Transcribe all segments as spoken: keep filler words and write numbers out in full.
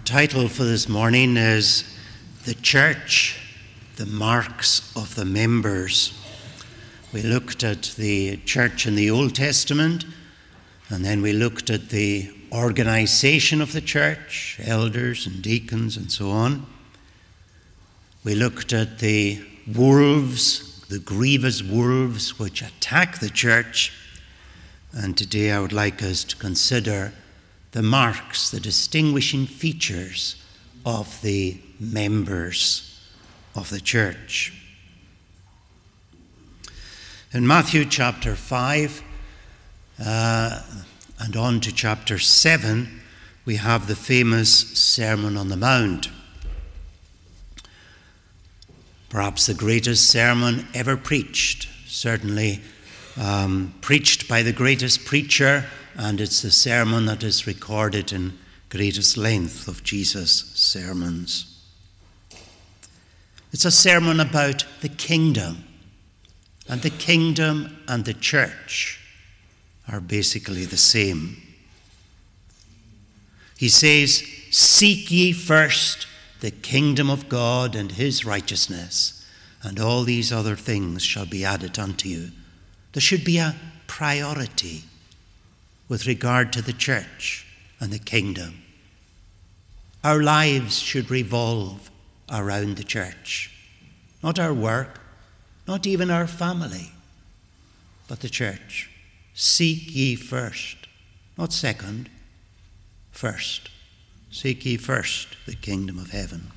Our title for this morning is The Church, the Marks of the Members. We looked at the church in the Old Testament, and then we looked at the organization of the church, elders and deacons and so on. We looked at the wolves, the grievous wolves which attack the church. And today I would like us to consider the marks, the distinguishing features of the members of the church. In Matthew chapter five uh, and on to chapter seven, we have the famous Sermon on the Mount. Perhaps the greatest sermon ever preached, certainly um, preached by the greatest preacher, and it's the sermon that is recorded in greatest length of Jesus' sermons. It's a sermon about the kingdom, and the kingdom and the church are basically the same. He says, "Seek ye first the kingdom of God and his righteousness, and all these other things shall be added unto you." There should be a priority with regard to the church and the kingdom. Our lives should revolve around the church. Not our work, not even our family, but the church. Seek ye first, not second, first. Seek ye first the kingdom of heaven.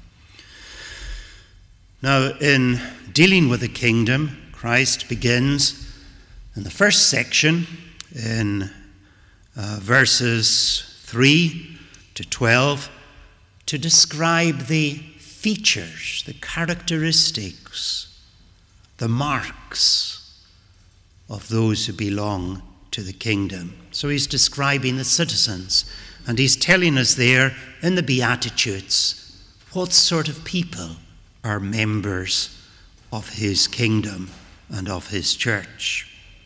Now, in dealing with the kingdom, Christ begins in the first section in uh, verses three to twelve to describe the features, the characteristics, the marks of those who belong to the kingdom. So he's describing the citizens, and he's telling us there in the Beatitudes what sort of people are members of his kingdom and of his church.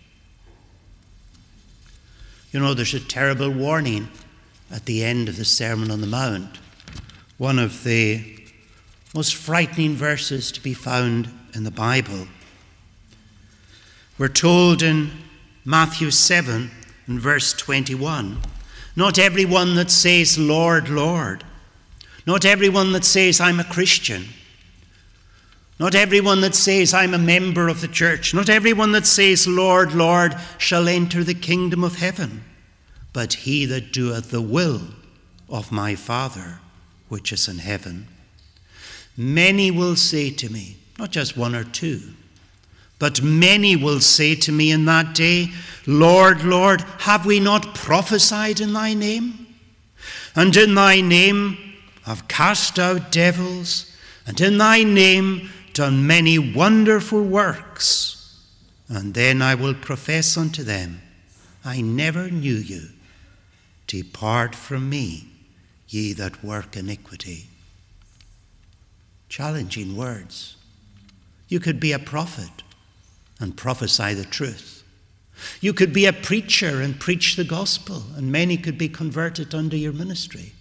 You know, there's a terrible warning at the end of the Sermon on the Mount. One of the most frightening verses to be found in the Bible. We're told in Matthew seven and verse twenty-one, "Not everyone that says, Lord, Lord, not everyone that says, I'm a Christian, not everyone that says, I'm a member of the church, not everyone that says, Lord, Lord, shall enter the kingdom of heaven, but he that doeth the will of my Father which is in heaven. Many will say to me," not just one or two, "but many will say to me in that day, Lord, Lord, have we not prophesied in thy name? And in thy name have cast out devils, and in thy name done many wonderful works. And then I will profess unto them, I never knew you. Depart from me, ye that work iniquity." Challenging words. You could be a prophet and prophesy the truth. You could be a preacher and preach the gospel, and many could be converted under your ministry.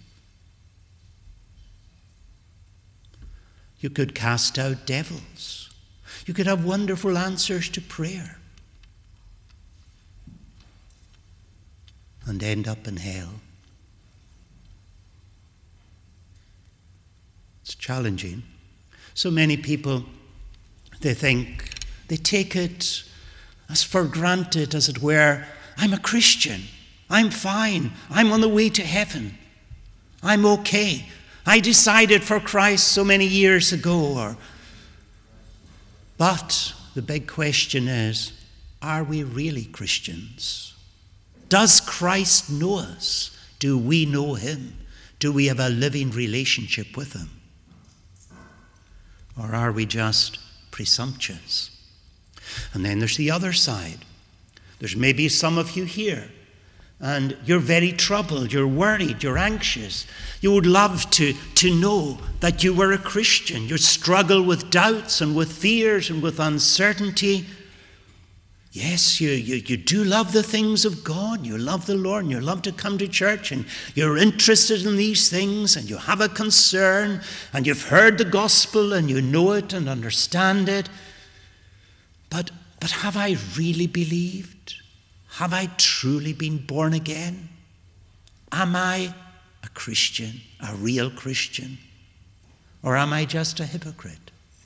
You could cast out devils. You could have wonderful answers to prayer, and end up in hell. It's challenging. So many people, they think, they take it as for granted, as it were, I'm a Christian, I'm fine, I'm on the way to heaven, I'm okay, I decided for Christ so many years ago. Or, but the big question is, are we really Christians? Does Christ know us? Do we know him? Do we have a living relationship with him? Or are we just presumptuous? And then there's the other side. There's maybe some of you here, and you're very troubled, you're worried, you're anxious. You would love to, to know that you were a Christian. You struggle with doubts and with fears and with uncertainty. Yes, you, you, you do love the things of God. You love the Lord and you love to come to church and you're interested in these things and you have a concern and you've heard the gospel and you know it and understand it. But, but have I really believed? Have I truly been born again? Am I a Christian, a real Christian? Or am I just a hypocrite?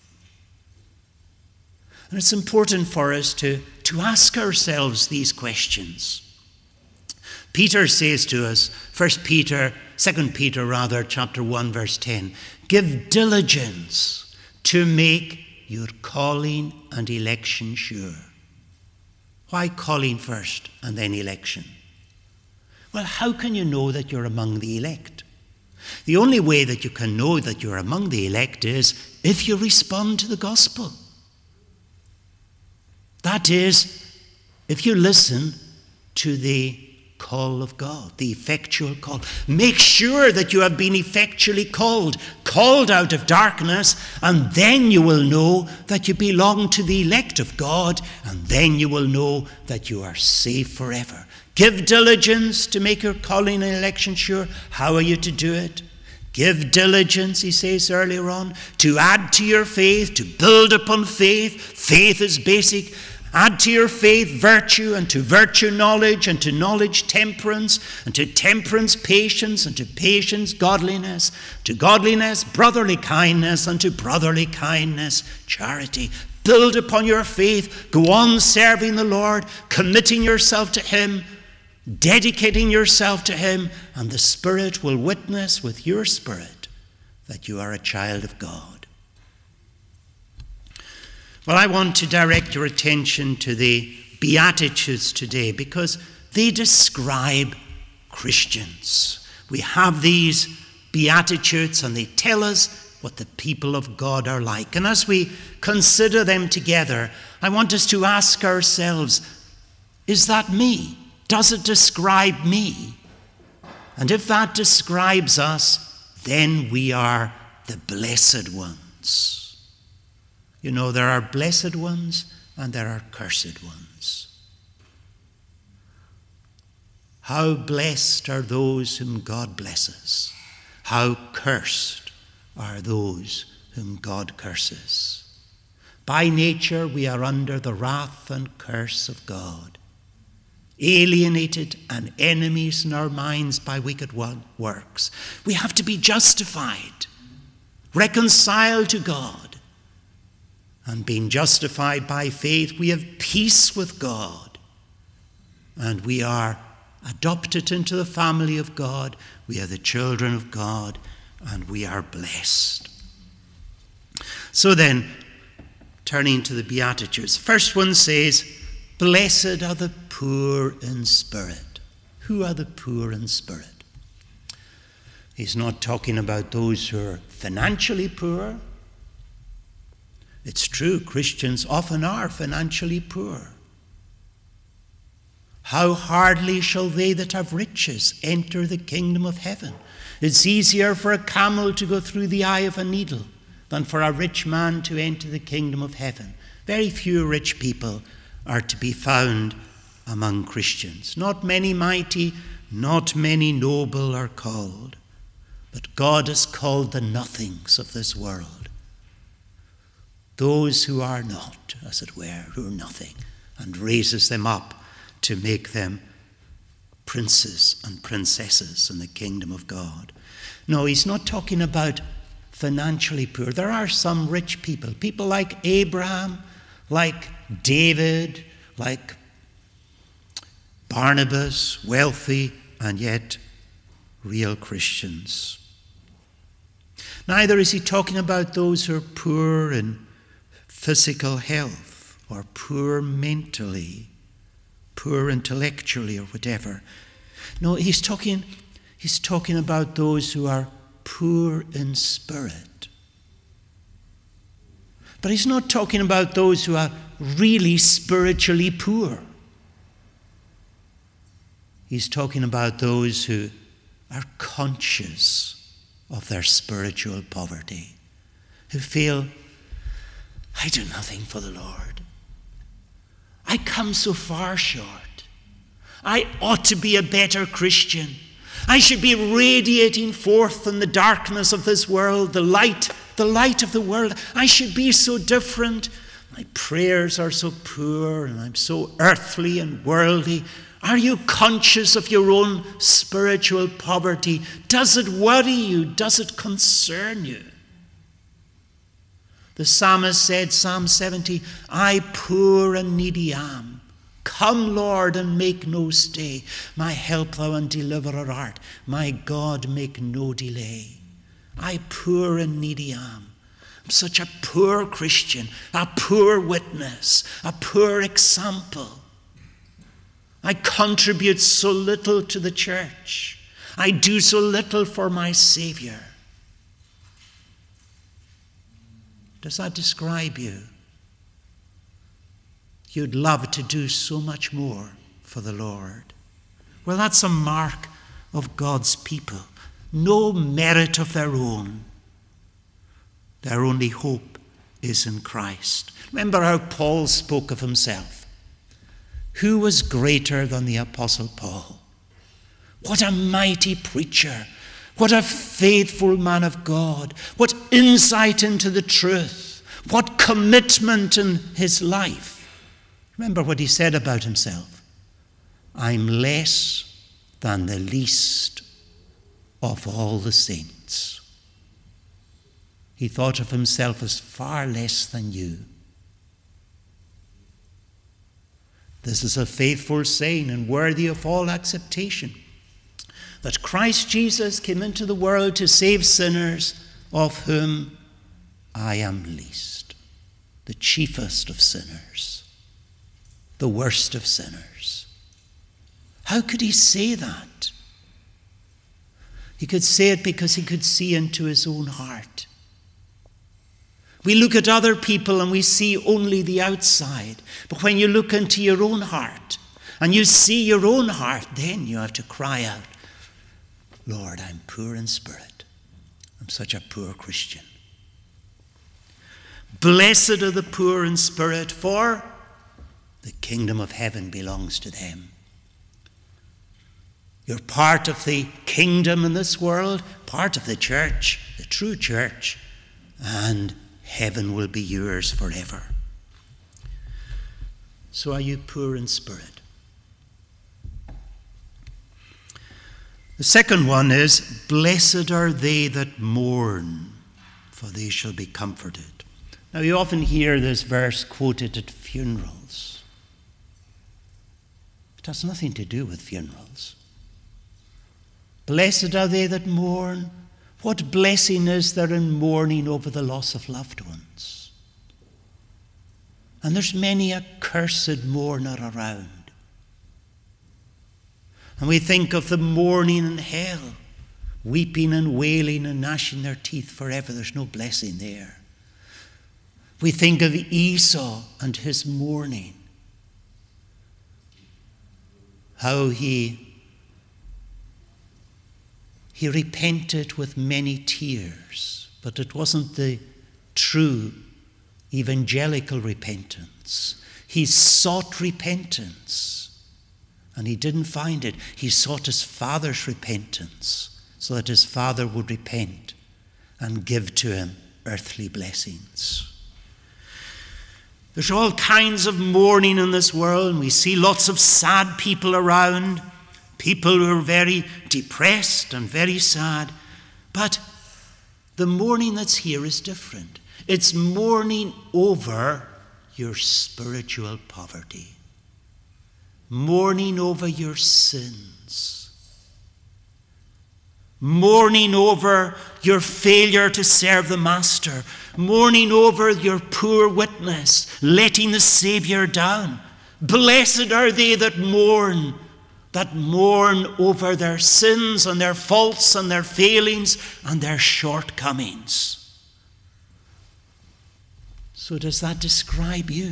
And it's important for us to, to ask ourselves these questions. Peter says to us, First Peter, Second Peter rather, chapter one, verse ten, give diligence to make your calling and election sure. Why calling first and then election? Well, how can you know that you're among the elect? The only way that you can know that you're among the elect is if you respond to the gospel. That is, if you listen to the call of God, the effectual call. Make sure that you have been effectually called, called out of darkness, and then you will know that you belong to the elect of God, and then you will know that you are saved forever. Give diligence to make your calling and election sure. How are you to do it? Give diligence, he says earlier on, to add to your faith, to build upon faith. Faith is basic. Add to your faith virtue, and to virtue knowledge, and to knowledge temperance, and to temperance patience, and to patience godliness, to godliness brotherly kindness, and to brotherly kindness charity. Build upon your faith. Go on serving the Lord, committing yourself to him, dedicating yourself to him, and the Spirit will witness with your spirit that you are a child of God. Well, I want to direct your attention to the Beatitudes today because they describe Christians. We have these Beatitudes and they tell us what the people of God are like. And as we consider them together, I want us to ask ourselves, is that me? Does it describe me? And if that describes us, then we are the blessed ones. You know, there are blessed ones and there are cursed ones. How blessed are those whom God blesses. How cursed are those whom God curses. By nature, we are under the wrath and curse of God, alienated and enemies in our minds by wicked works. We have to be justified, reconciled to God. And being justified by faith, we have peace with God. And we are adopted into the family of God. We are the children of God. And we are blessed. So then, turning to the Beatitudes. First one says, blessed are the poor in spirit. Who are the poor in spirit? He's not talking about those who are financially poor. It's true, Christians often are financially poor. How hardly shall they that have riches enter the kingdom of heaven? It's easier for a camel to go through the eye of a needle than for a rich man to enter the kingdom of heaven. Very few rich people are to be found among Christians. Not many mighty, not many noble are called. But God has called the nothings of this world. Those who are not, as it were, who are nothing, and raises them up to make them princes and princesses in the kingdom of God. No, he's not talking about financially poor. There are some rich people, people like Abraham, like David, like Barnabas, wealthy and yet real Christians. Neither is he talking about those who are poor in physical health or poor mentally, poor intellectually or whatever. No, he's talking, he's talking about those who are poor in spirit. But he's not talking about those who are really spiritually poor. He's talking about those who are conscious of their spiritual poverty, who feel, I do nothing for the Lord. I come so far short. I ought to be a better Christian. I should be radiating forth in the darkness of this world, the light, the light of the world. I should be so different. My prayers are so poor and I'm so earthly and worldly. Are you conscious of your own spiritual poverty? Does it worry you? Does it concern you? The psalmist said, Psalm seventy, I poor and needy am. Come, Lord, and make no stay. My help thou and deliverer art. My God, make no delay. I poor and needy am. I'm such a poor Christian, a poor witness, a poor example. I contribute so little to the church. I do so little for my Savior. Does that describe you? You'd love to do so much more for the Lord. Well, that's a mark of God's people. No merit of their own. Their only hope is in Christ. Remember how Paul spoke of himself. Who was greater than the Apostle Paul? What a mighty preacher. What a faithful man of God. What insight into the truth. What commitment in his life. Remember what he said about himself. I'm less than the least of all the saints. He thought of himself as far less than you. This is a faithful saying and worthy of all acceptation, that Christ Jesus came into the world to save sinners, of whom I am least, the chiefest of sinners, the worst of sinners. How could he say that? He could say it because he could see into his own heart. We look at other people and we see only the outside. But when you look into your own heart and you see your own heart, then you have to cry out, Lord, I'm poor in spirit. I'm such a poor Christian. Blessed are the poor in spirit, for the kingdom of heaven belongs to them. You're part of the kingdom in this world, part of the church, the true church, and heaven will be yours forever. So are you poor in spirit? The second one is, blessed are they that mourn, for they shall be comforted. Now you often hear this verse quoted at funerals. It has nothing to do with funerals. Blessed are they that mourn. What blessing is there in mourning over the loss of loved ones? And there's many a cursed mourner around. And we think of the mourning in hell, weeping and wailing and gnashing their teeth forever. There's no blessing there. We think of Esau and his mourning. How he, he repented with many tears, but it wasn't the true evangelical repentance. He sought repentance, and he didn't find it. He sought his father's repentance, so that his father would repent and give to him earthly blessings. There's all kinds of mourning in this world, and we see lots of sad people around, people who are very depressed and very sad. But the mourning that's here is different. It's mourning over your spiritual poverty, mourning over your sins, mourning over your failure to serve the Master, mourning over your poor witness, letting the Savior down. Blessed are they that mourn, that mourn over their sins and their faults and their failings and their shortcomings. So does that describe you?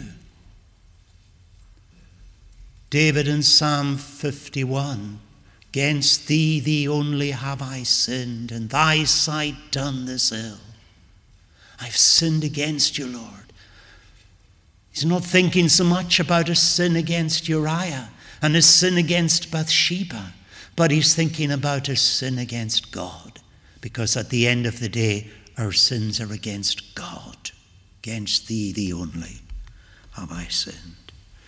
David in Psalm fifty-one, against thee, thee only have I sinned, in thy sight done this ill. I've sinned against you, Lord. He's not thinking so much about his sin against Uriah and his sin against Bathsheba, but he's thinking about his sin against God, because at the end of the day, our sins are against God. Against thee, thee only, have I sinned.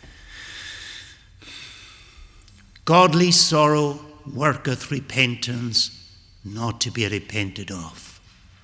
Godly sorrow worketh repentance, not to be repented of.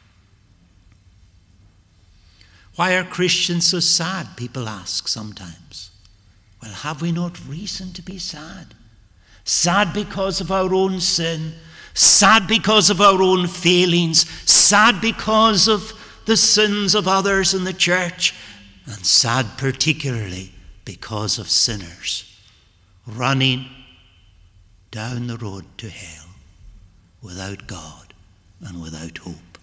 Why are Christians so sad? People ask sometimes. Well, have we not reason to be sad? Sad because of our own sin, sad because of our own failings, sad because of the sins of others in the church, and sad particularly because of sinners running down the road to hell without God and without hope.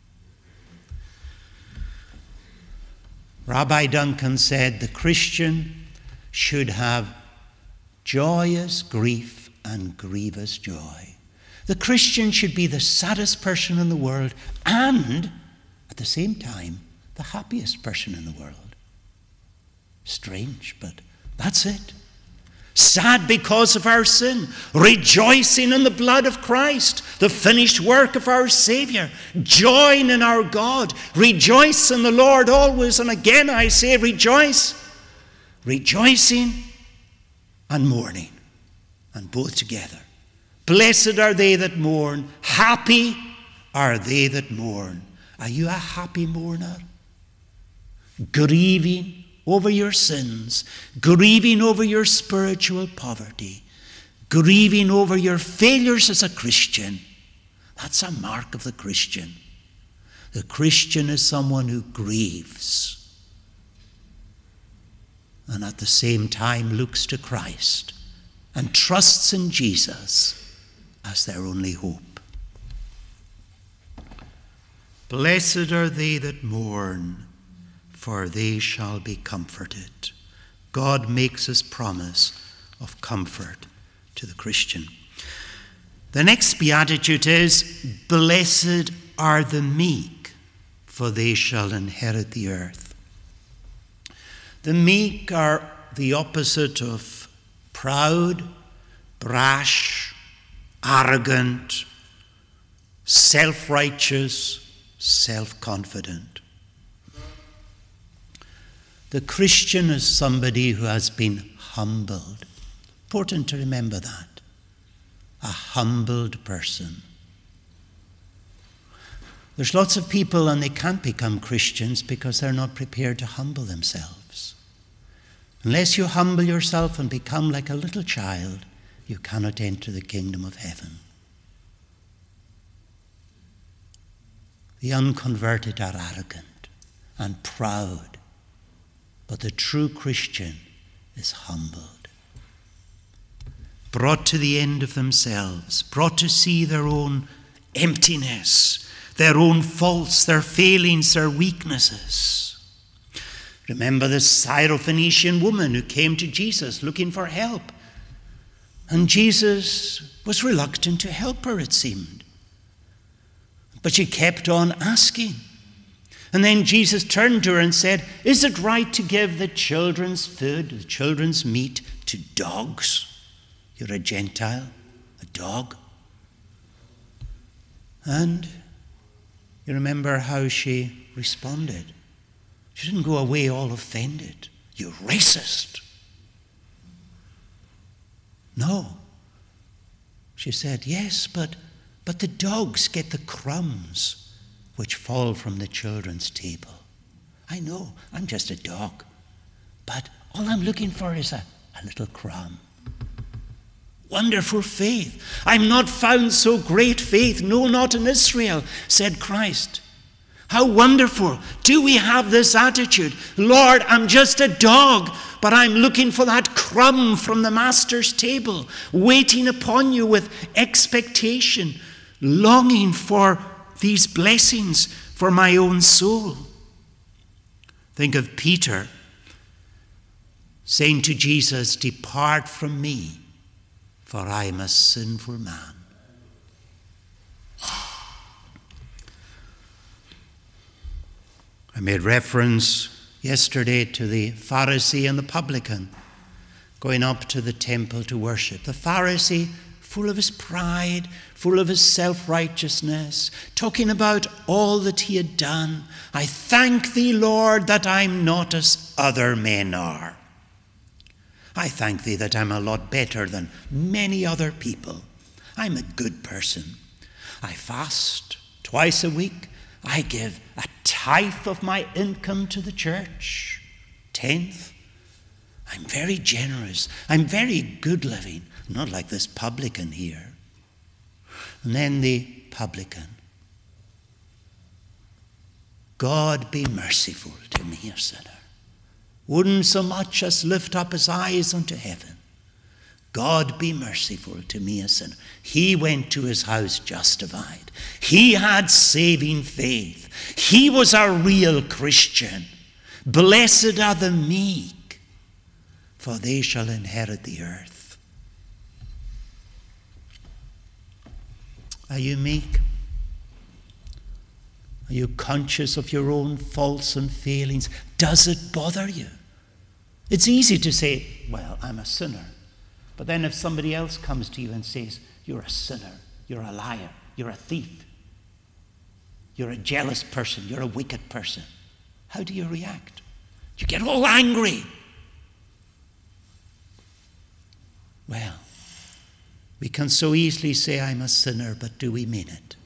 Rabbi Duncan said the Christian should have joyous grief and grievous joy. The Christian should be the saddest person in the world and, at the same time, the happiest person in the world. Strange, but that's it. Sad because of our sin, rejoicing in the blood of Christ, the finished work of our Savior, joying in our God, rejoice in the Lord always, and again I say rejoice, rejoicing and mourning, and both together. Blessed are they that mourn, happy are they that mourn. Are you a happy mourner? Grieving over your sins, grieving over your spiritual poverty, grieving over your failures as a Christian. That's a mark of the Christian. The Christian is someone who grieves and at the same time looks to Christ and trusts in Jesus as their only hope. Blessed are they that mourn, for they shall be comforted. God makes his promise of comfort to the Christian. The next beatitude is, blessed are the meek, for they shall inherit the earth. The meek are the opposite of proud, brash, arrogant, self-righteous, self-confident. The Christian is somebody who has been humbled. Important to remember that. A humbled person. There's lots of people and they can't become Christians because they're not prepared to humble themselves. Unless you humble yourself and become like a little child, you cannot enter the kingdom of heaven. The unconverted are arrogant and proud, but the true Christian is humbled. Brought to the end of themselves, brought to see their own emptiness, their own faults, their failings, their weaknesses. Remember the Syrophoenician woman who came to Jesus looking for help. And Jesus was reluctant to help her, it seemed. But she kept on asking. And then Jesus turned to her and said, is it right to give the children's food, the children's meat, to dogs? You're a Gentile, a dog. And you remember how she responded. She didn't go away all offended. You racist. No. She said, yes, but, but the dogs get the crumbs which fall from the children's table. I know, I'm just a dog. But all I'm looking for is a, a little crumb. Wonderful faith. I'm not found so great faith, no, not in Israel, said Christ. How wonderful. Do we have this attitude? Lord, I'm just a dog, but I'm looking for that crumb from the master's table, waiting upon you with expectation, longing for these blessings for my own soul. Think of Peter saying to Jesus, depart from me, for I am a sinful man. I made reference yesterday to the Pharisee and the publican going up to the temple to worship. The Pharisee, full of his pride, full of his self-righteousness, talking about all that he had done. I thank thee, Lord, that I'm not as other men are. I thank thee that I'm a lot better than many other people. I'm a good person. I fast twice a week. I give a tithe of my income to the church, tenth. I'm very generous. I'm very good living, not like this publican here. And then the publican. God be merciful to me, a sinner. Wouldn't so much as lift up his eyes unto heaven. God be merciful to me, a sinner. He went to his house justified. He had saving faith. He was a real Christian. Blessed are the meek, for they shall inherit the earth. Are you meek? Are you conscious of your own faults and failings? Does it bother you? It's easy to say, well, I'm a sinner. But then if somebody else comes to you and says, you're a sinner, you're a liar, you're a thief, you're a jealous person, you're a wicked person, how do you react? You get all angry. Well, we can so easily say, I'm a sinner, but do we mean it?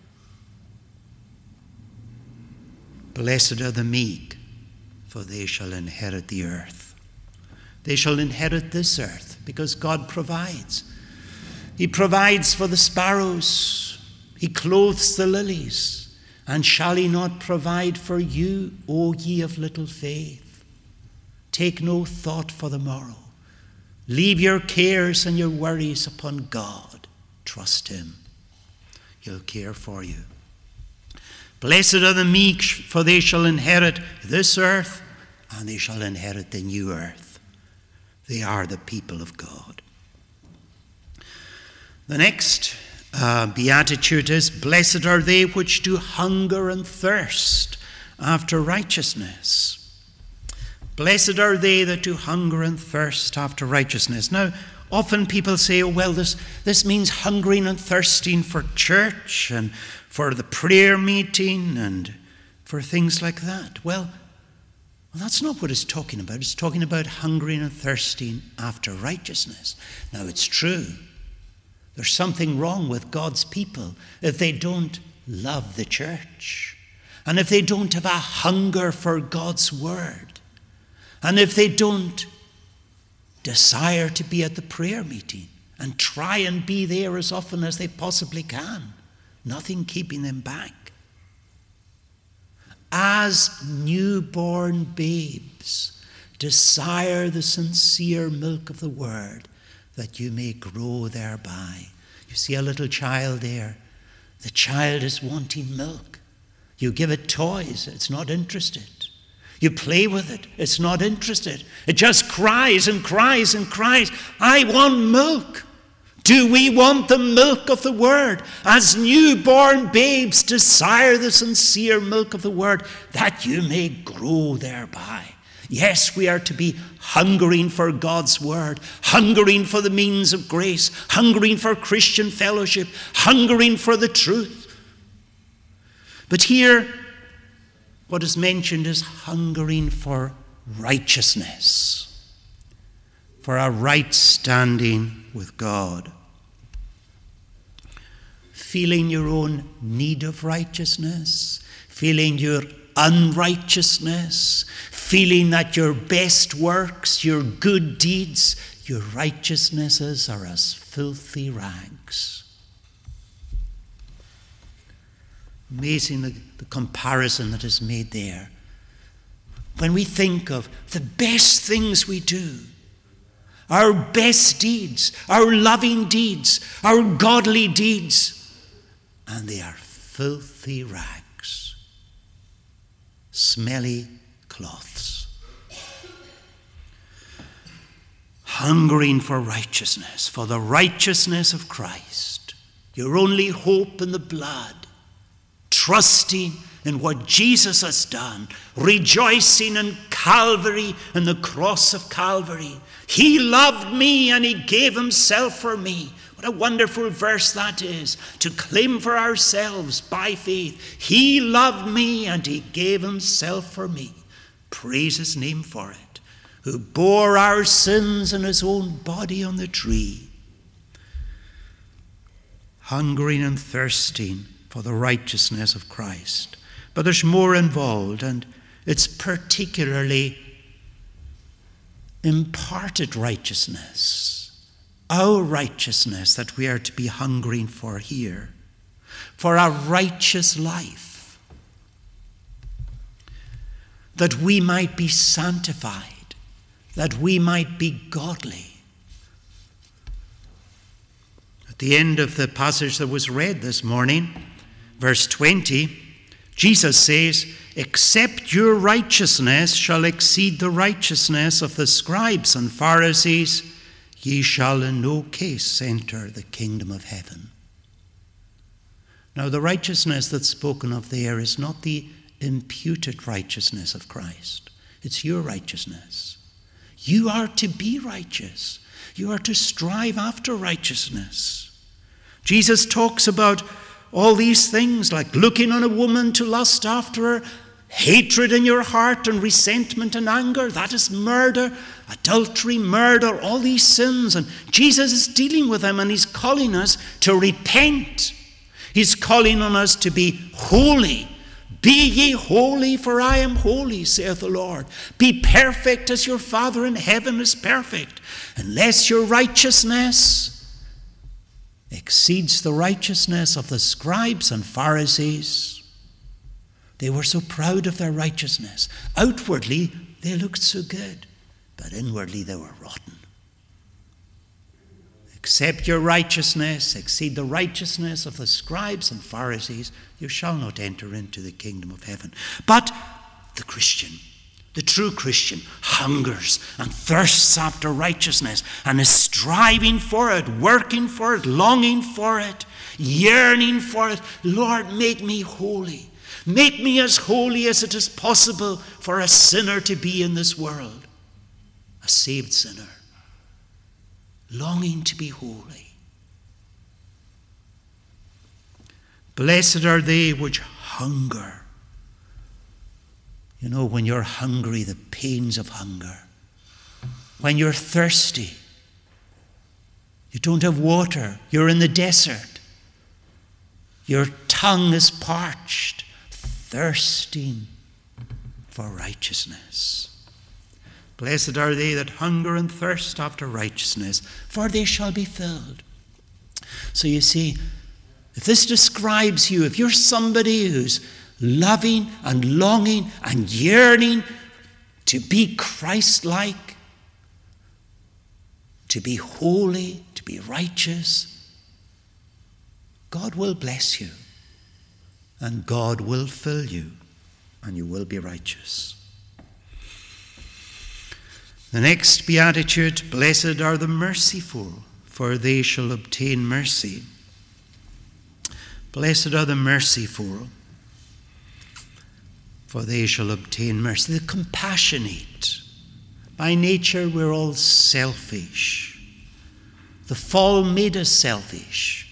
Blessed are the meek, for they shall inherit the earth. They shall inherit this earth because God provides. He provides for the sparrows. He clothes the lilies. And shall he not provide for you, O ye of little faith? Take no thought for the morrow. Leave your cares and your worries upon God. Trust him. He'll care for you. Blessed are the meek, for they shall inherit this earth, and they shall inherit the new earth. They are the people of God. The next uh, beatitude is, blessed are they which do hunger and thirst after righteousness. Blessed are they that do hunger and thirst after righteousness. Now, often people say, oh, well, this, this means hungering and thirsting for church and for the prayer meeting and for things like that. Well, Well, that's not what it's talking about. It's talking about hungering and thirsting after righteousness. Now, it's true. There's something wrong with God's people if they don't love the church, and if they don't have a hunger for God's word, and if they don't desire to be at the prayer meeting and try and be there as often as they possibly can. Nothing keeping them back. As newborn babes, desire the sincere milk of the word, that you may grow thereby. You see a little child there. The child is wanting milk. You give it toys, it's not interested. You play with it, it's not interested. It just cries and cries and cries. I want milk. Do we want the milk of the word? As newborn babes, desire the sincere milk of the word, that you may grow thereby. Yes, we are to be hungering for God's word, hungering for the means of grace, hungering for Christian fellowship, hungering for the truth. But here, what is mentioned is hungering for righteousness, for a right standing with God. Feeling your own need of righteousness, feeling your unrighteousness, feeling that your best works, your good deeds, your righteousnesses are as filthy rags. Amazing the, the comparison that is made there. When we think of the best things we do, our best deeds, our loving deeds, our godly deeds, and they are filthy rags, smelly cloths. Hungering for righteousness, for the righteousness of Christ, your only hope in the blood, trusting, in what Jesus has done, rejoicing in Calvary and the cross of Calvary. He loved me and he gave himself for me. What a wonderful verse that is, to claim for ourselves by faith. He loved me and he gave himself for me. Praise his name for it. Who bore our sins in his own body on the tree. Hungering and thirsting for the righteousness of Christ. But there's more involved, and it's particularly imparted righteousness, our righteousness that we are to be hungering for here, for a righteous life, that we might be sanctified, that we might be godly. At the end of the passage that was read this morning, verse twenty, Jesus says, "Except your righteousness shall exceed the righteousness of the scribes and Pharisees, ye shall in no case enter the kingdom of heaven." Now, the righteousness that's spoken of there is not the imputed righteousness of Christ. It's your righteousness. You are to be righteous. You are to strive after righteousness. Jesus talks about all these things like looking on a woman to lust after her, hatred in your heart and resentment and anger. That is murder, adultery, murder, all these sins. And Jesus is dealing with them and he's calling us to repent. He's calling on us to be holy. Be ye holy, for I am holy, saith the Lord. Be perfect as your Father in heaven is perfect. Unless your righteousness exceeds the righteousness of the scribes and Pharisees. They were so proud of their righteousness. Outwardly, they looked so good, but inwardly they were rotten. Except your righteousness exceed the righteousness of the scribes and Pharisees, you shall not enter into the kingdom of heaven. But the Christian, the true Christian, hungers and thirsts after righteousness and is striving for it, working for it, longing for it, yearning for it. Lord, make me holy. Make me as holy as it is possible for a sinner to be in this world. A saved sinner, longing to be holy. Blessed are they which hunger. You know, when you're hungry, the pains of hunger. When you're thirsty, you don't have water, you're in the desert. Your tongue is parched, thirsting for righteousness. Blessed are they that hunger and thirst after righteousness, for they shall be filled. So you see, if this describes you, if you're somebody who's loving and longing and yearning to be Christ-like, to be holy, to be righteous, God will bless you and God will fill you and you will be righteous. The next beatitude, blessed are the merciful, for they shall obtain mercy. Blessed are the merciful, for they shall obtain mercy. The compassionate. By nature, we're all selfish. The fall made us selfish.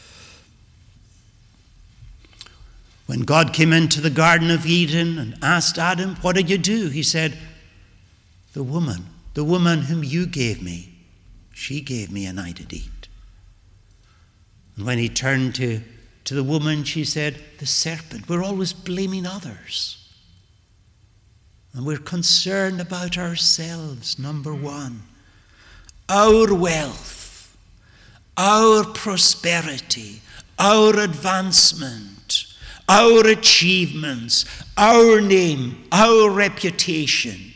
When God came into the Garden of Eden and asked Adam, what did you do? He said, the woman, the woman whom you gave me, she gave me and I did eat. And when he turned to, to the woman, she said, the serpent. We're always blaming others. And we're concerned about ourselves, number one. Our wealth, our prosperity, our advancement, our achievements, our name, our reputation.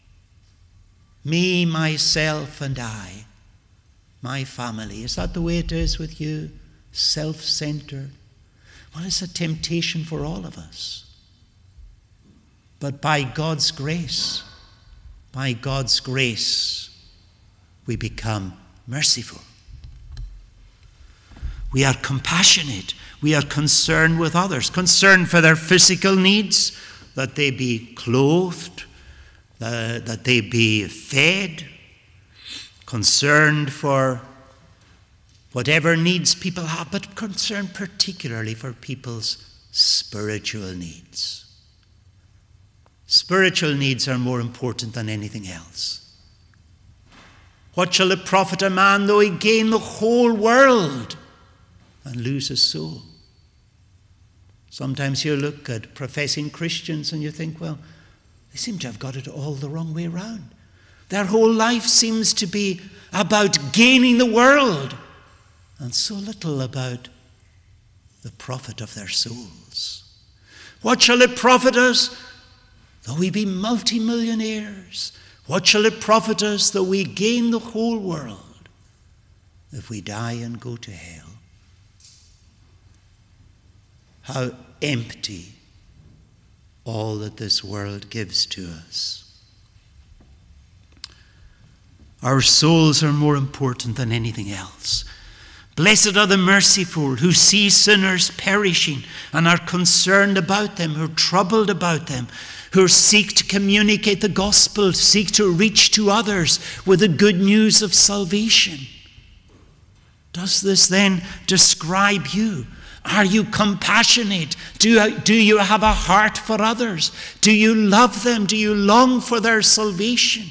Me, myself, and I, my family. Is that the way it is with you? Self-centered? Well, it's a temptation for all of us. But by God's grace, by God's grace, we become merciful. We are compassionate. We are concerned with others, concerned for their physical needs, that they be clothed, uh, that they be fed, concerned for whatever needs people have, but concerned particularly for people's spiritual needs. Spiritual needs are more important than anything else. What shall it profit a man though he gain the whole world and lose his soul? Sometimes you look at professing Christians and you think, well, they seem to have got it all the wrong way around. Their whole life seems to be about gaining the world and so little about the profit of their souls. What shall it profit us though we be multimillionaires? What shall it profit us though we gain the whole world if we die and go to hell? How empty all that this world gives to us. Our souls are more important than anything else. Blessed are the merciful, who see sinners perishing and are concerned about them, who are troubled about them, who seek to communicate the gospel, seek to reach to others with the good news of salvation. Does this then describe you? Are you compassionate? Do you, do you have a heart for others? Do you love them? Do you long for their salvation?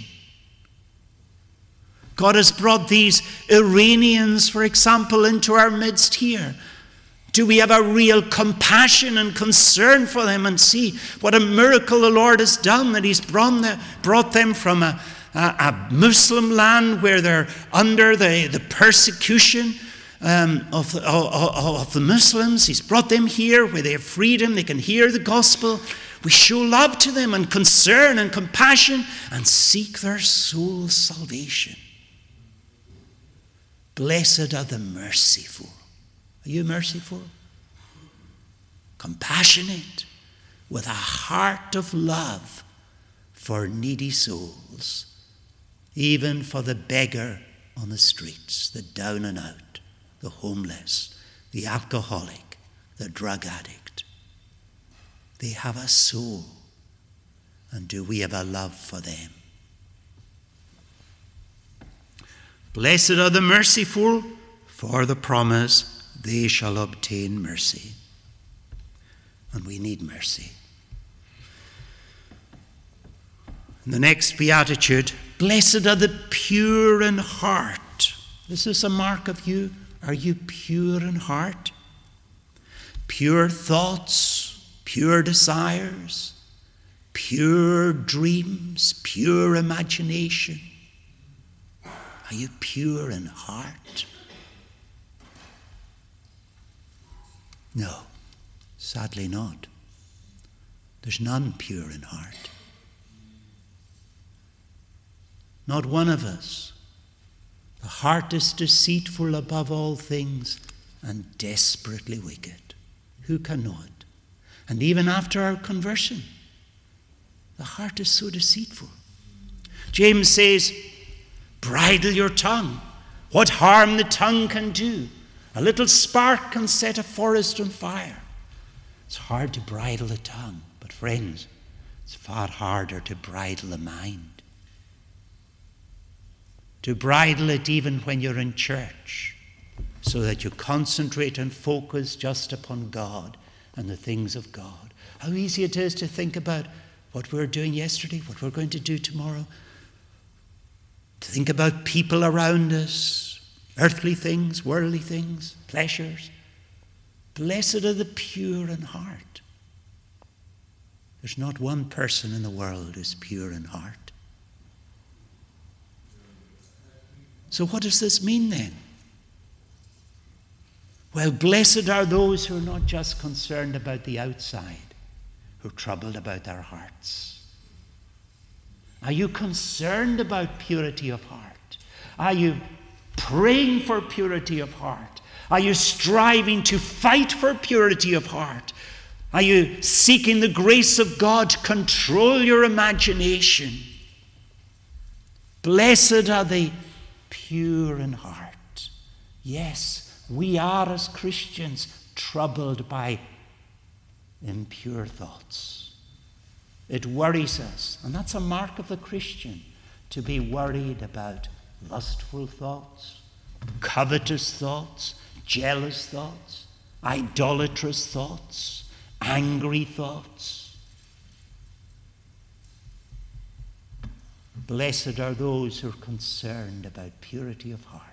God has brought these Iranians, for example, into our midst here. Do we have a real compassion and concern for them and see what a miracle the Lord has done, that he's brought them from a, a, a Muslim land where they're under the, the persecution um, of, the, of, of the Muslims. He's brought them here where they have freedom, they can hear the gospel. We show love to them and concern and compassion and seek their soul's salvation. Blessed are the merciful. Are you merciful? Compassionate, with a heart of love for needy souls, even for the beggar on the streets, the down and out, the homeless, the alcoholic, the drug addict. They have a soul, and do we have a love for them? Blessed are the merciful, for the promise, they shall obtain mercy. And we need mercy. In the next beatitude, blessed are the pure in heart. Is this a mark of you? Are you pure in heart? Pure thoughts, pure desires, pure dreams, pure imagination. Are you pure in heart? No, sadly not. There's none pure in heart. Not one of us. The heart is deceitful above all things and desperately wicked. Who can know it? And even after our conversion, the heart is so deceitful. James says, bridle your tongue. What harm the tongue can do. A little spark can set a forest on fire. It's hard to bridle the tongue, but friends, it's far harder to bridle the mind. To bridle it even when you're in church, so that you concentrate and focus just upon God and the things of God. How easy it is to think about what we were doing yesterday, what we're going to do tomorrow. To think about people around us, earthly things, worldly things, pleasures. Blessed are the pure in heart. There's not one person in the world who's pure in heart. So what does this mean then? Well, blessed are those who are not just concerned about the outside, who are troubled about their hearts. Are you concerned about purity of heart? Are you praying for purity of heart? Are you striving to fight for purity of heart? Are you seeking the grace of God to control your imagination? Blessed are the pure in heart. Yes, we are as Christians troubled by impure thoughts. It worries us, and that's a mark of the Christian, to be worried about lustful thoughts, covetous thoughts, jealous thoughts, idolatrous thoughts, angry thoughts. Blessed are those who are concerned about purity of heart.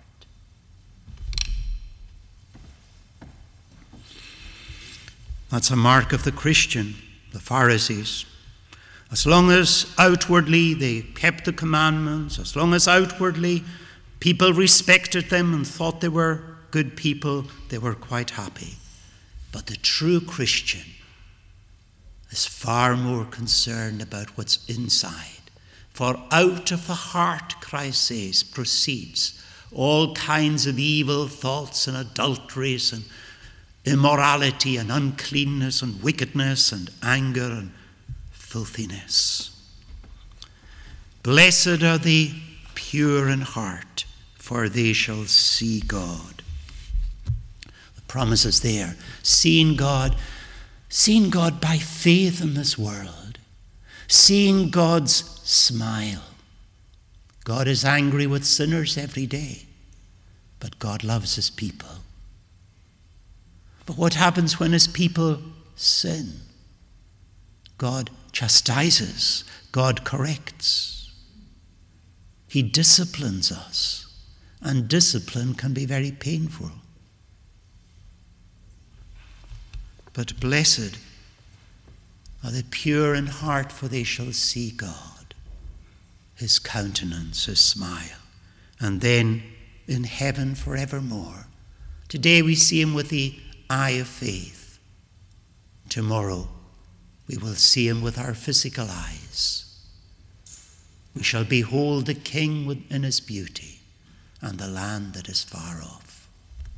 That's a mark of the Christian, the Pharisees. As long as outwardly they kept the commandments, as long as outwardly people respected them and thought they were good people, they were quite happy. But the true Christian is far more concerned about what's inside. For out of the heart, Christ says, proceeds all kinds of evil thoughts and adulteries and immorality and uncleanness and wickedness and anger and filthiness. Blessed are the pure in heart, for they shall see God. The promise is there. Seeing God, seeing God by faith in this world. Seeing God's smile. God is angry with sinners every day, but God loves his people. But what happens when his people sin? God chastises. God corrects. He disciplines us. And discipline can be very painful. But blessed are the pure in heart, for they shall see God, his countenance, his smile, and then in heaven forevermore. Today we see him with the eye of faith. Tomorrow we will see him with our physical eyes. We shall behold the King in his beauty and the land that is far off.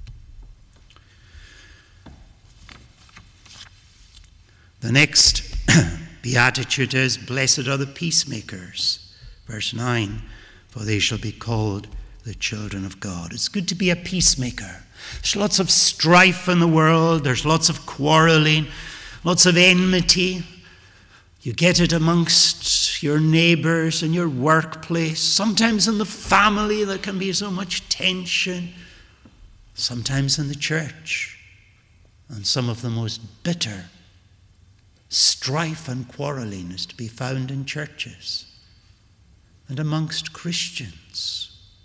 The next beatitude is, blessed are the peacemakers. Verse nine, for they shall be called the children of God. It's good to be a peacemaker. There's lots of strife in the world. There's lots of quarreling, lots of enmity. You get it amongst your neighbors and your workplace. Sometimes in the family there can be so much tension. Sometimes in the church. And some of the most bitter strife and quarreling is to be found in churches and amongst Christians.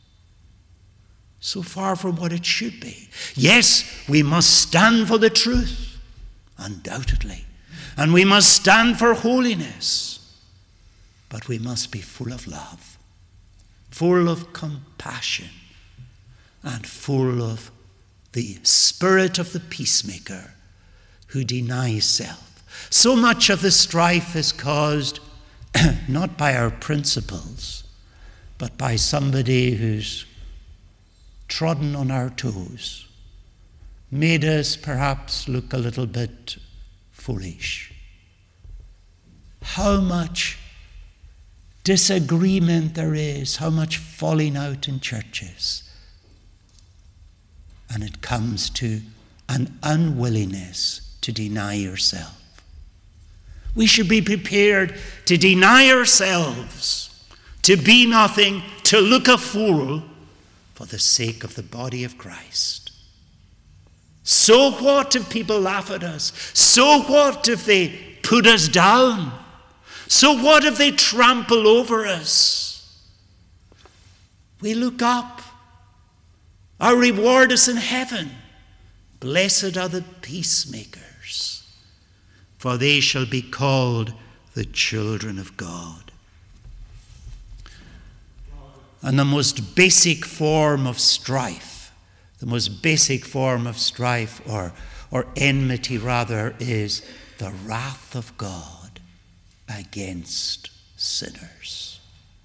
So far from what it should be. Yes, we must stand for the truth, undoubtedly. And we must stand for holiness. But we must be full of love, full of compassion, and full of the spirit of the peacemaker who denies self. So much of the strife is caused not by our principles, but by somebody who's trodden on our toes, made us perhaps look a little bit foolish. How much disagreement there is, how much falling out in churches. And it comes to an unwillingness to deny yourself. We should be prepared to deny ourselves, to be nothing, to look a fool for the sake of the body of Christ. So what if people laugh at us? So what if they put us down? So what if they trample over us? We look up. Our reward is in heaven. Blessed are the peacemakers, for they shall be called the children of God. And the most basic form of strife, the most basic form of strife, or, or enmity rather, is the wrath of God against sinners.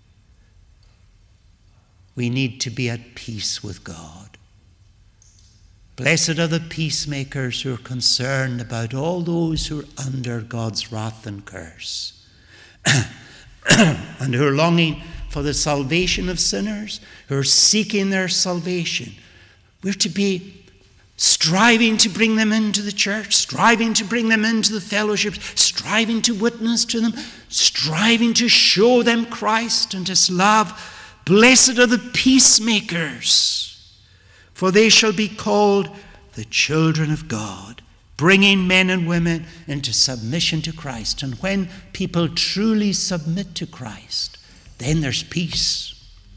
We need to be at peace with God. Blessed are the peacemakers who are concerned about all those who are under God's wrath and curse, and who are longing for the salvation of sinners, who are seeking their salvation. We're to be striving to bring them into the church, striving to bring them into the fellowship, striving to witness to them, striving to show them Christ and his love. Blessed are the peacemakers, for they shall be called the children of God, bringing men and women into submission to Christ. And when people truly submit to Christ, then there's peace.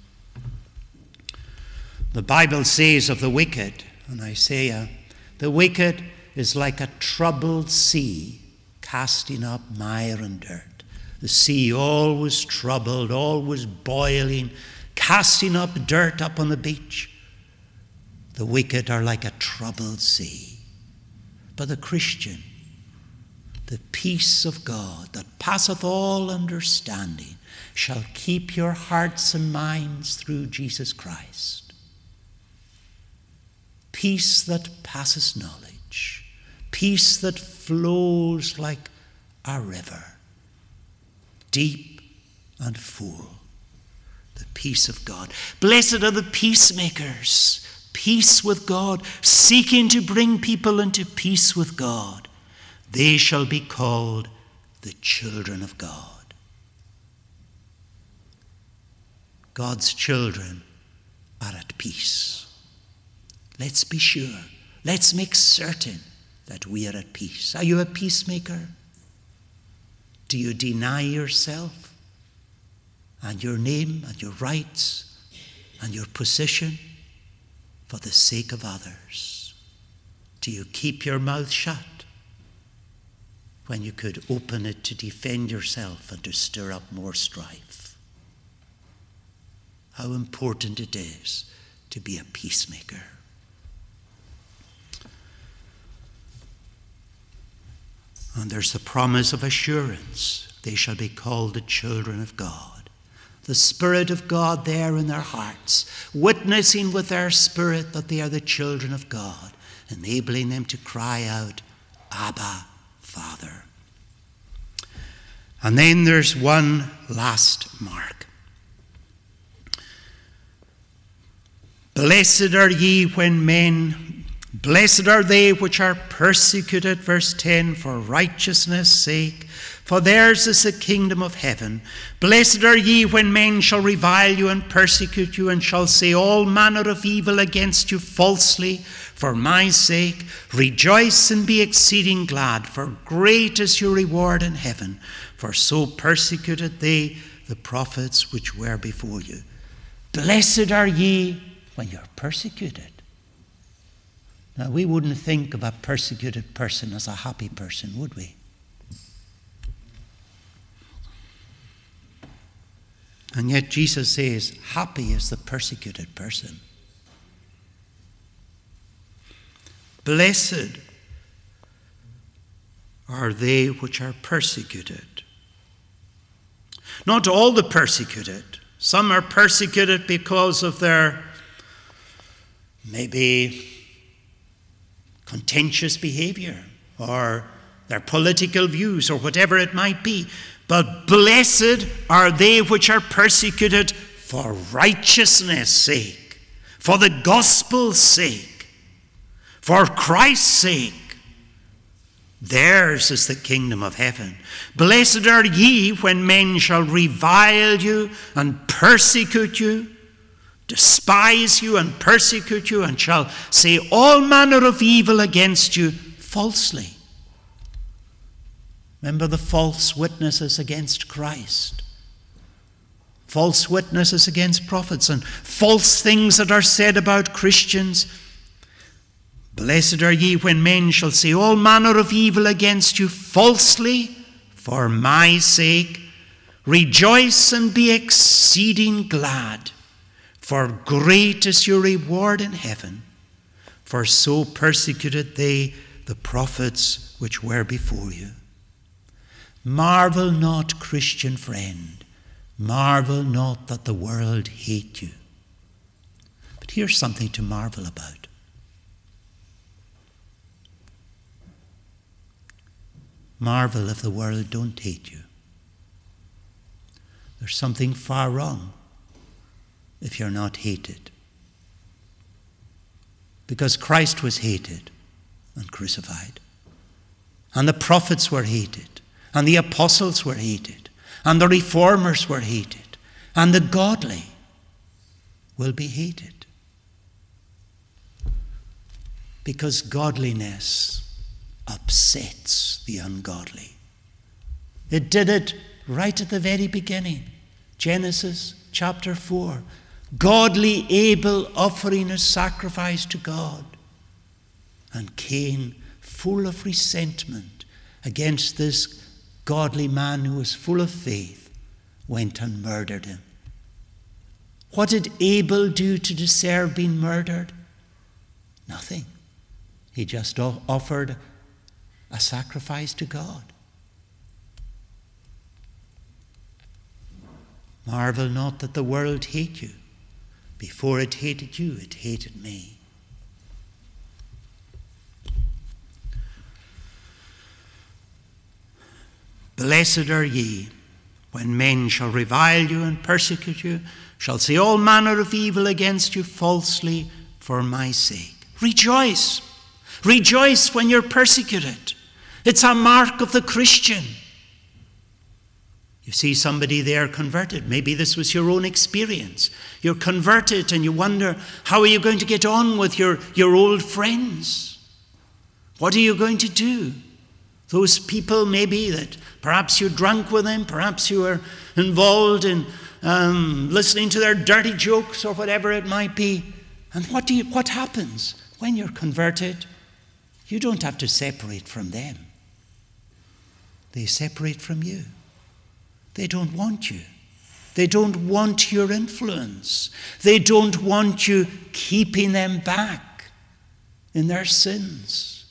The Bible says of the wicked, in Isaiah, the wicked is like a troubled sea, casting up mire and dirt. The sea always troubled, always boiling, casting up dirt up on the beach. The wicked are like a troubled sea. But the Christian, the peace of God that passeth all understanding, shall keep your hearts and minds through Jesus Christ. Peace that passes knowledge, peace that flows like a river, deep and full, the peace of God. Blessed are the peacemakers, peace with God, seeking to bring people into peace with God. They shall be called the children of God. God's children are at peace. Let's be sure. Let's make certain that we are at peace. Are you a peacemaker? Do you deny yourself and your name and your rights and your position for the sake of others? Do you keep your mouth shut when you could open it to defend yourself and to stir up more strife? How important it is to be a peacemaker. And there's the promise of assurance. They shall be called the children of God. The Spirit of God there in their hearts, witnessing with their spirit that they are the children of God, enabling them to cry out, Abba, Father. And then there's one last mark. Blessed are ye when men, blessed are they which are persecuted, verse ten, for righteousness' sake, for theirs is the kingdom of heaven. Blessed are ye when men shall revile you and persecute you, and shall say all manner of evil against you falsely for my sake. Rejoice and be exceeding glad, for great is your reward in heaven. For so persecuted they the prophets which were before you. Blessed are ye when you're persecuted. Now, we wouldn't think of a persecuted person as a happy person, would we? And yet Jesus says, happy is the persecuted person. Blessed are they which are persecuted. Not all the persecuted. Some are persecuted because of their maybe contentious behavior or their political views or whatever it might be. But blessed are they which are persecuted for righteousness' sake, for the gospel's sake, for Christ's sake. Theirs is the kingdom of heaven. Blessed are ye when men shall revile you and persecute you, despise you and persecute you, and shall say all manner of evil against you falsely. Remember the false witnesses against Christ, false witnesses against prophets, and false things that are said about Christians. Blessed are ye when men shall say all manner of evil against you falsely for my sake. Rejoice and be exceeding glad, for great is your reward in heaven. For so persecuted they the prophets which were before you. Marvel not, Christian friend, marvel not that the world hate you. But here's something to marvel about. Marvel if the world don't hate you. There's something far wrong if you're not hated. because Christ was hated and crucified. And the prophets were hated, and the apostles were hated, and the reformers were hated, and the godly will be hated. Because godliness upsets the ungodly. It did it right at the very beginning. Genesis chapter four. Godly Abel offering a sacrifice to God. And Cain, full of resentment against this godly man who was full of faith, went and murdered him. What did Abel do to deserve being murdered? Nothing. He just offered a sacrifice to God. Marvel not that the world hate you. Before it hated you, it hated me. Blessed are ye when men shall revile you and persecute you, shall say all manner of evil against you falsely for my sake. Rejoice. Rejoice when you're persecuted. It's a mark of the Christian. You see somebody there converted. Maybe this was your own experience. You're converted and you wonder, how are you going to get on with your, your old friends? What are you going to do? Those people maybe that perhaps you're drunk with them, perhaps you were involved in um, listening to their dirty jokes or whatever it might be. And what do you, what happens when you're converted? You don't have to separate from them. They separate from you. They don't want you. They don't want your influence. They don't want you keeping them back in their sins.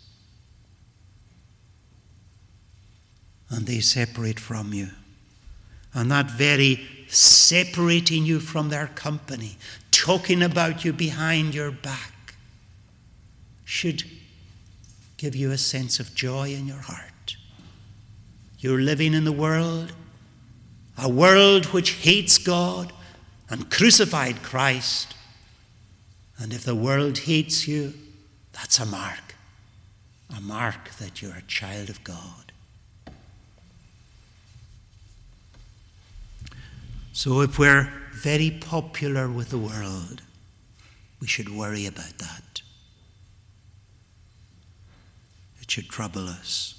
And they separate from you. And that very separating you from their company, talking about you behind your back, should give you a sense of joy in your heart. You're living in the world, a world which hates God and crucified Christ. And if the world hates you, that's a mark, a mark that you're a child of God. So if we're very popular with the world, we should worry about that. It should trouble us.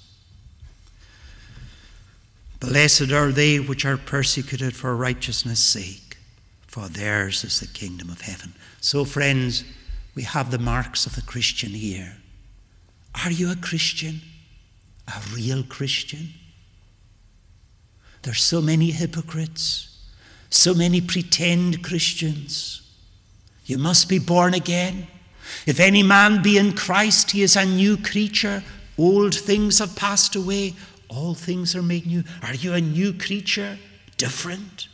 Blessed are they which are persecuted for righteousness' sake, for theirs is the kingdom of heaven. So, friends, we have the marks of the Christian here. Are you a Christian? A real Christian? There's so many hypocrites, so many pretend Christians. You must be born again. If any man be in Christ, he is a new creature. Old things have passed away. All things are made new. Are you a new creature? Different?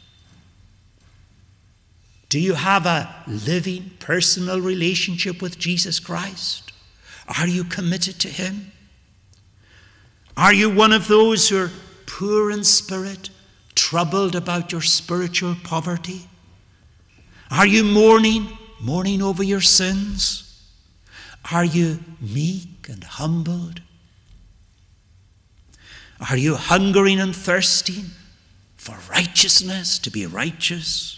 Do you have a living, personal relationship with Jesus Christ? Are you committed to him? Are you one of those who are poor in spirit, troubled about your spiritual poverty? Are you mourning, mourning over your sins? Are you meek and humbled? Are you hungering and thirsting for righteousness, to be righteous?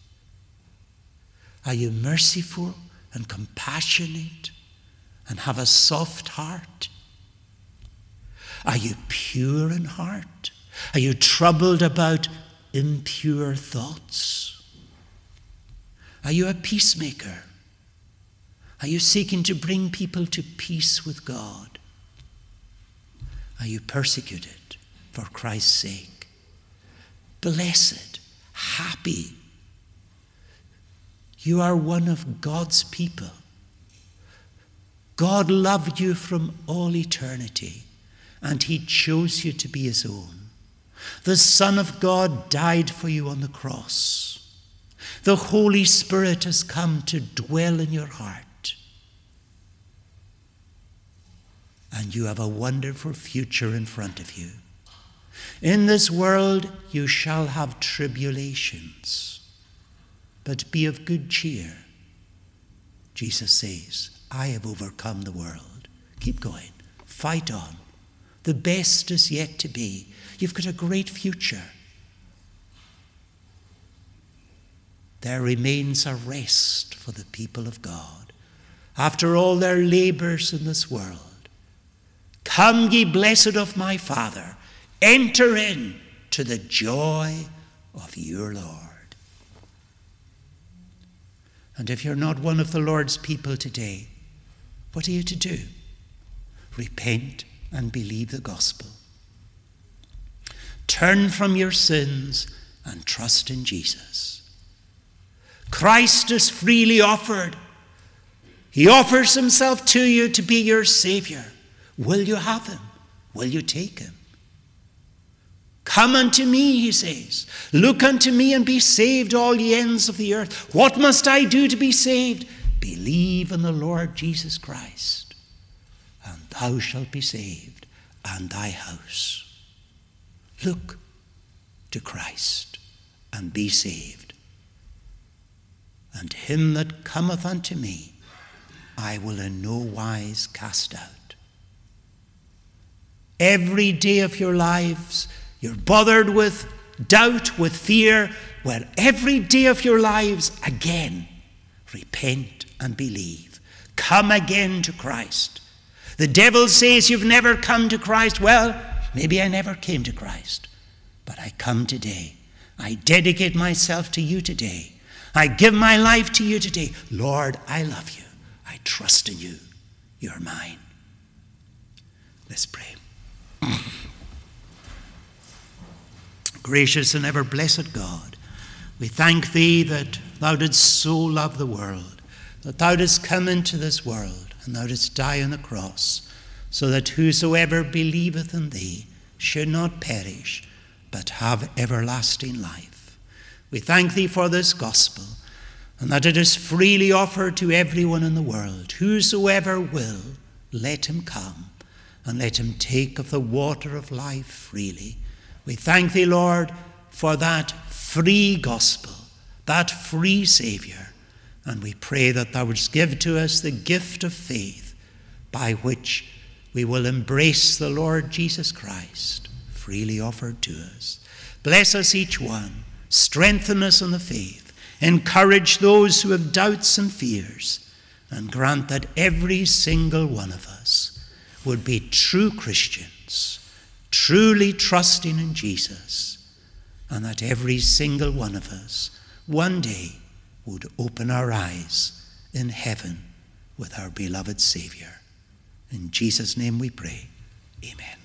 Are you merciful and compassionate and have a soft heart? Are you pure in heart? Are you troubled about impure thoughts? Are you a peacemaker? Are you seeking to bring people to peace with God? Are you persecuted for Christ's sake? Blessed, happy. You are one of God's people. God loved you from all eternity, and he chose you to be his own. The Son of God died for you on the cross. The Holy Spirit has come to dwell in your heart. And you have a wonderful future in front of you. In this world you shall have tribulations, but be of good cheer. Jesus says, I have overcome the world. Keep going. Fight on. The best is yet to be. You've got a great future. There remains a rest for the people of God after all their labors in this world. Come, ye blessed of my Father, enter in to the joy of your Lord. And if you're not one of the Lord's people today, what are you to do? Repent and believe the gospel. Turn from your sins and trust in Jesus. Christ is freely offered. He offers himself to you to be your Savior. Will you have him? Will you take him? Come unto me, he says. Look unto me and be saved, all ye ends of the earth. What must I do to be saved? Believe in the Lord Jesus Christ, and thou shalt be saved, and thy house. Look to Christ and be saved. And him that cometh unto me, I will in no wise cast out. Every day of your lives, you're bothered with doubt, with fear. Well, every day of your lives, again, repent and believe. Come again to Christ. The devil says you've never come to Christ. Well, maybe I never came to Christ, but I come today. I dedicate myself to you today. I give my life to you today. Lord, I love you. I trust in you. You're mine. Let's pray. Gracious and ever blessed God, we thank thee that thou didst so love the world, that thou didst come into this world, and thou didst die on the cross, so that whosoever believeth in thee should not perish, but have everlasting life. We thank thee for this gospel, and that it is freely offered to everyone in the world. Whosoever will, let him come, and let him take of the water of life freely. We thank thee, Lord, for that free gospel, that free Saviour, and we pray that thou wouldst give to us the gift of faith, by which we will embrace the Lord Jesus Christ, freely offered to us. Bless us each one. Strengthen us in the faith. Encourage those who have doubts and fears. And grant that every single one of us would be true Christians, truly trusting in Jesus. And that every single one of us one day would open our eyes in heaven with our beloved Saviour. In Jesus' name we pray. Amen.